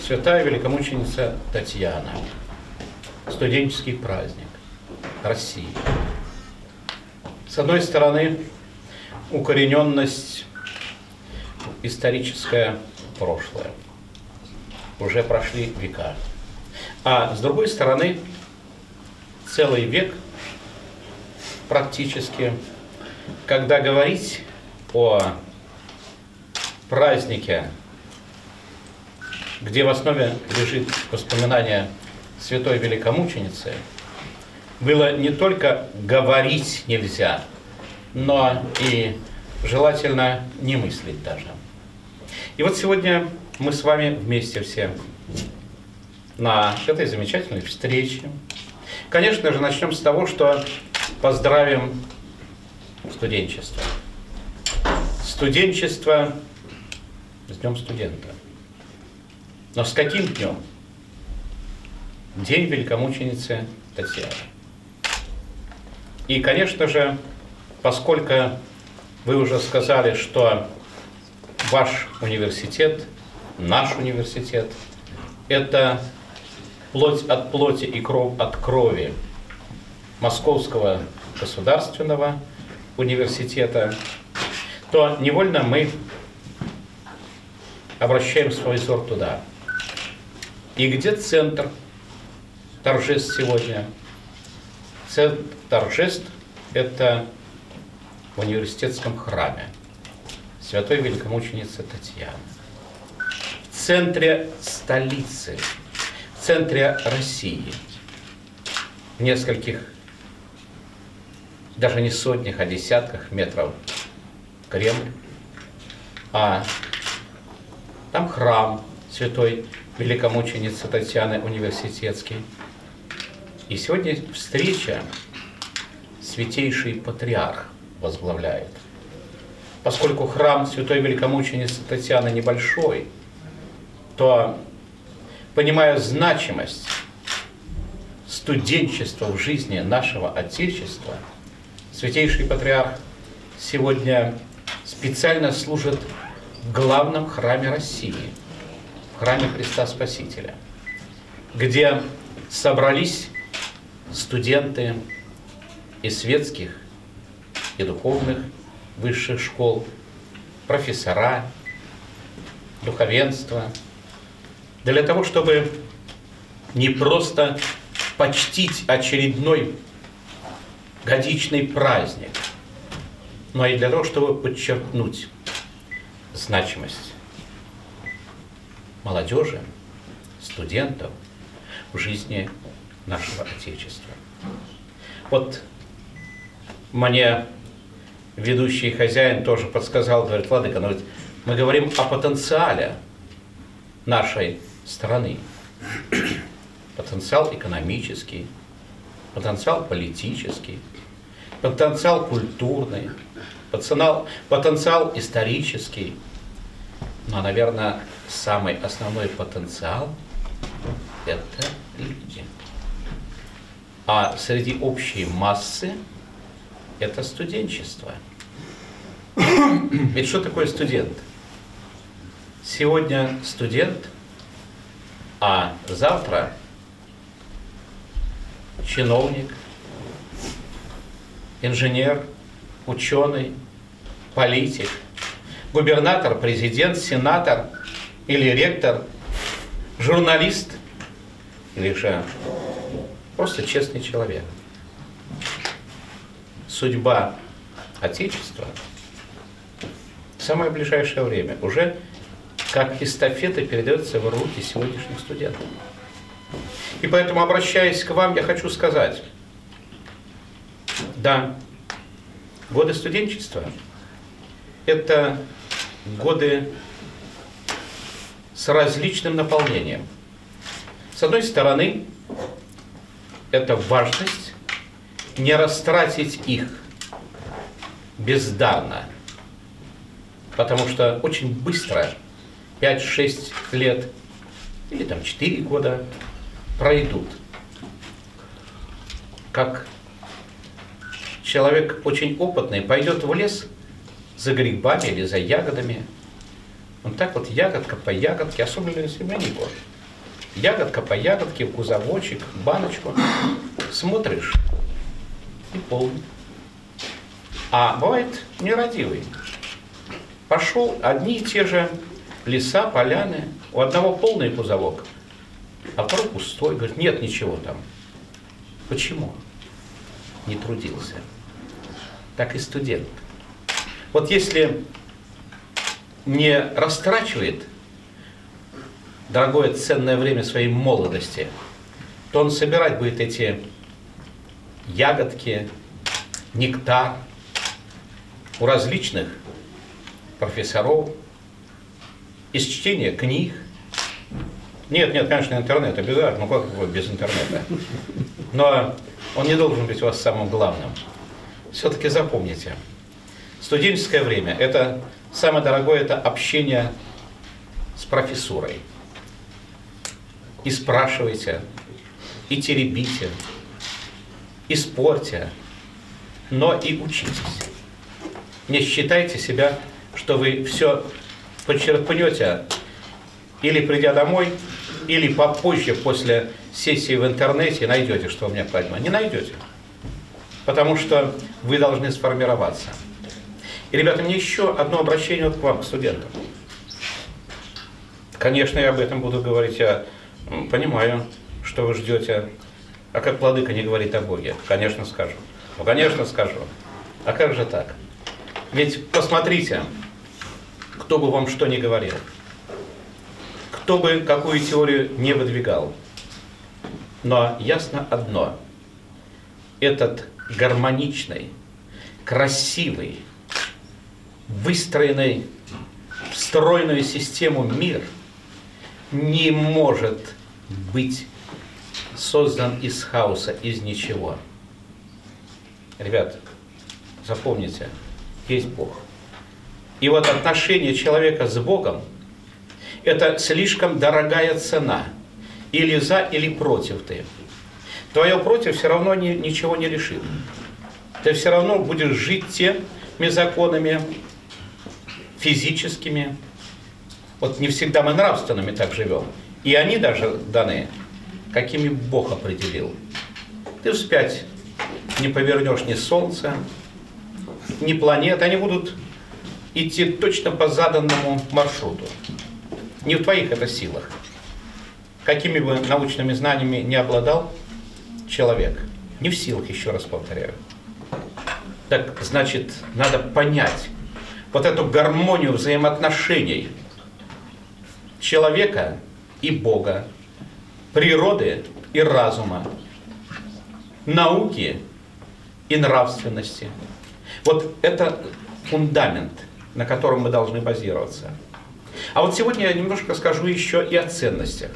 Святая великомученица Татьяна. Студенческий праздник России. С одной стороны, укорененность, историческое прошлое. Уже прошли века. А с другой стороны, целый век практически, когда говорить о празднике, где в основе лежит воспоминание святой великомученицы, было не только говорить нельзя, но и желательно не мыслить даже. И вот сегодня мы с вами вместе все на этой замечательной встрече. Конечно же, начнем с того, что поздравим студенчество. Студенчество с Днем студента. Но с каким днем? День великомученицы Татьяны. И, конечно же, поскольку вы уже сказали, что ваш университет, наш университет, это плоть от плоти и кровь от крови Московского государственного университета, то невольно мы обращаем свой взор туда. И где центр торжеств сегодня? Центр торжеств – это в университетском храме святой великомученицы Татьяны. В центре столицы, в центре России, в нескольких, даже не сотнях, а десятках метров Кремль, а там храм святой великомученицы Татьяны университетский. И сегодня встреча святейший патриарх возглавляет. Поскольку храм святой великомученицы Татьяны небольшой, то, понимая значимость студенчества в жизни нашего Отечества, святейший патриарх сегодня специально служит в главном храме России, в храме Христа Спасителя, где собрались студенты и светских, и духовных высших школ, профессора, духовенство, для того, чтобы не просто почтить очередной годичный праздник, но и для того, чтобы подчеркнуть значимость молодежи, студентов в жизни нашего Отечества. Вот мне ведущий хозяин тоже подсказал, говорит: владыка, но ведь мы говорим о потенциале нашей страны. Потенциал экономический, потенциал политический, потенциал культурный, потенциал исторический. Но, наверное, самый основной потенциал – это люди. А среди общей массы – это студенчество. Ведь что такое студент? Сегодня студент, а завтра чиновник, инженер, ученый, политик, губернатор, президент, сенатор или ректор, журналист или же просто честный человек. Судьба Отечества в самое ближайшее время уже как эстафета передается в руки сегодняшних студентов. И поэтому, обращаясь к вам, я хочу сказать: да, годы студенчества – это годы с различным наполнением. С одной стороны, это важность не растратить их бездарно, потому что очень быстро 5-6 лет или там 4 года пройдут. Как человек очень опытный пойдет в лес за грибами или за ягодами, он так вот ягодка по ягодке, особенно если манику, ягодка по ягодке, в кузовочек, баночку. Смотришь и полный. А бывает нерадивый. Пошел одни и те же леса, поляны. У одного полный кузовок, а второй пустой. Говорит, нет ничего там. Почему? Не трудился. Так и студент. Вот если не растрачивает дорогое ценное время своей молодости, то он собирать будет эти ягодки, нектар у различных профессоров, из чтения книг. Нет, конечно, интернет обязательно, ну как без интернета. Но он не должен быть у вас самым главным. Все-таки запомните, студенческое время – это самое дорогое, это общение с профессурой. И спрашивайте, и теребите, и спорьте, но и учитесь. Не считайте себя, что вы все подчерпнете, или придя домой, или попозже, после сессии в интернете, найдете, что у меня пойма. Не найдете. Потому что вы должны сформироваться. И, ребята, мне еще одно обращение вот к вам, к студентам. Конечно, я об этом буду говорить. Я понимаю, что вы ждете. А как владыка не говорит о Боге? Конечно, скажу. Ну, конечно, скажу. А как же так? Ведь посмотрите, кто бы вам что ни говорил, кто бы какую теорию не выдвигал. Но ясно одно. Этот гармоничный, красивый, выстроенный в стройную систему мир не может быть создан из хаоса, из ничего. Ребят, запомните, есть Бог. И вот отношение человека с Богом – это слишком дорогая цена. Или за, или против ты. Твое против все равно ничего не решит. Ты все равно будешь жить теми законами физическими. Вот не всегда мы нравственными так живем. И они даже даны, какими Бог определил. Ты вспять не повернешь ни солнца, ни планет. Они будут идти точно по заданному маршруту. Не в твоих это силах. Какими бы научными знаниями не обладал человек. Не в силах, еще раз повторяю. Так, значит, надо понять вот эту гармонию взаимоотношений человека и Бога, природы и разума, науки и нравственности. Вот это фундамент, на котором мы должны базироваться. А вот сегодня я немножко скажу еще и о ценностях.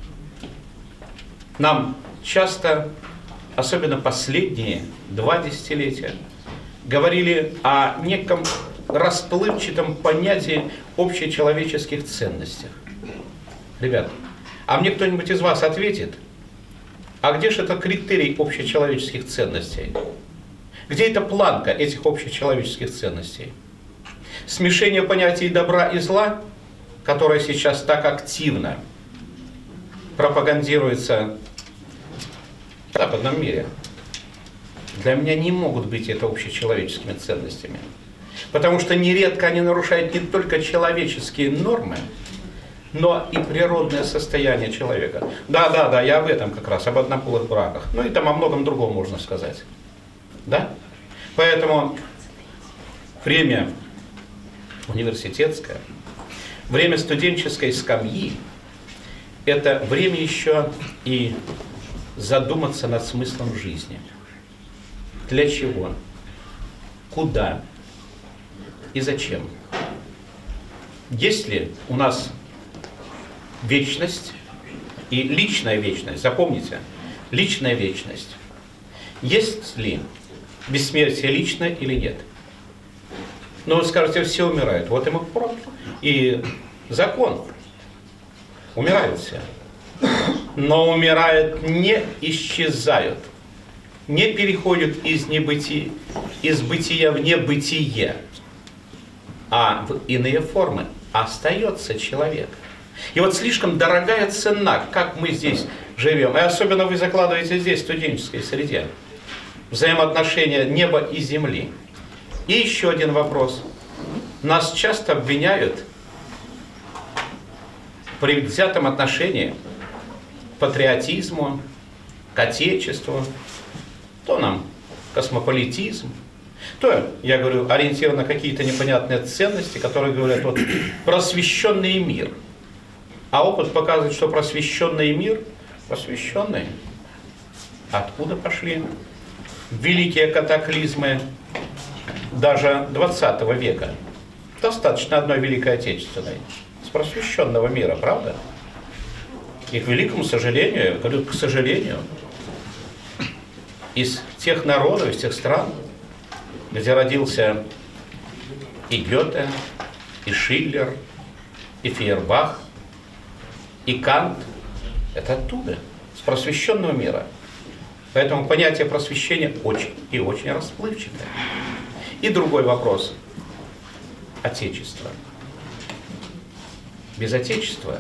Нам часто, особенно последние 2 десятилетия, говорили о неком расплывчатом понятии общечеловеческих ценностях. Ребят, а мне кто-нибудь из вас ответит, а где же это критерий общечеловеческих ценностей? Где эта планка этих общечеловеческих ценностей? Смешение понятий добра и зла, которое сейчас так активно пропагандируется в западном мире, для меня не могут быть это общечеловеческими ценностями. Потому что нередко они нарушают не только человеческие нормы, но и природное состояние человека. Да, я об этом как раз, об однополых браках. Ну и там о многом другом можно сказать. Да? Поэтому время университетское, время студенческой скамьи – это время еще и задуматься над смыслом жизни. Для чего? Куда? И зачем? Есть ли у нас вечность и личная вечность? Запомните, личная вечность. Есть ли бессмертие личное или нет? Но вы скажете, все умирают. Вот им и закон. Умирают все. Но умирают, не исчезают. Не переходят из бытия в небытие. А в иные формы остается человек. И вот слишком дорогая цена, как мы здесь живем, и особенно вы закладываете здесь, в студенческой среде, взаимоотношения неба и земли. И еще один вопрос. Нас часто обвиняют в предвзятом отношении к патриотизму, к отечеству, то нам космополитизм, то, я говорю, ориентирован на какие-то непонятные ценности, которые говорят, вот, просвещенный мир. А опыт показывает, что просвещенный мир, просвещенный, откуда пошли великие катаклизмы даже 20 века? Достаточно одной Великой Отечественной, с просвещенного мира, правда? И к великому сожалению, говорю, к сожалению, из тех народов, из тех стран, где родился и Гёте, и Шиллер, и Фейербах, и Кант, это оттуда, с просвещенного мира. Поэтому понятие просвещения очень и очень расплывчатое. И другой вопрос. Отечество. Без отечества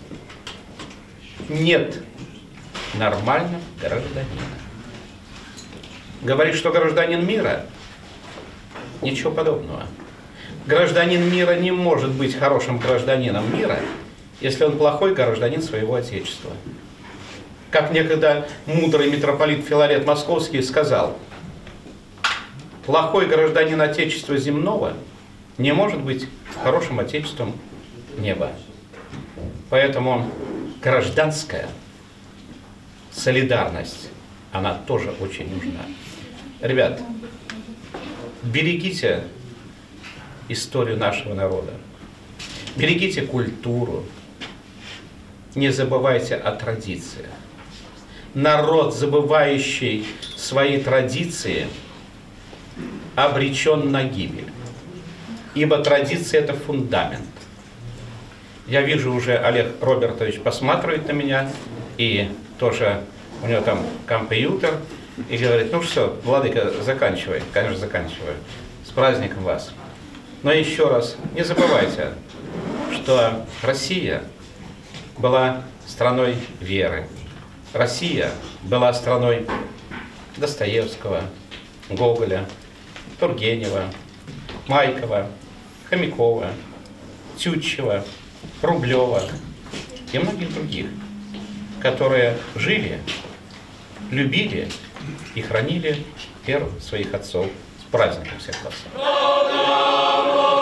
нет нормального гражданина. Говорит, что гражданин мира, ничего подобного. Гражданин мира не может быть хорошим гражданином мира, если он плохой гражданин своего отечества. Как некогда мудрый митрополит Филарет Московский сказал, плохой гражданин отечества земного не может быть хорошим отечеством неба. Поэтому гражданская солидарность, она тоже очень нужна. Ребят, берегите историю нашего народа, берегите культуру, не забывайте о традициях. Народ, забывающий свои традиции, обречен на гибель, ибо традиция – это фундамент. Я вижу уже, Олег Робертович посматривает на меня, и тоже у него там компьютер, и говорит, ну что, владыка, заканчивай. Конечно, заканчиваю. С праздником вас. Но еще раз, не забывайте, что Россия была страной веры. Россия была страной Достоевского, Гоголя, Тургенева, Майкова, Хомякова, Тютчева, Рублева и многих других, которые жили, любили и хранили веру своих отцов. С праздником всех вас!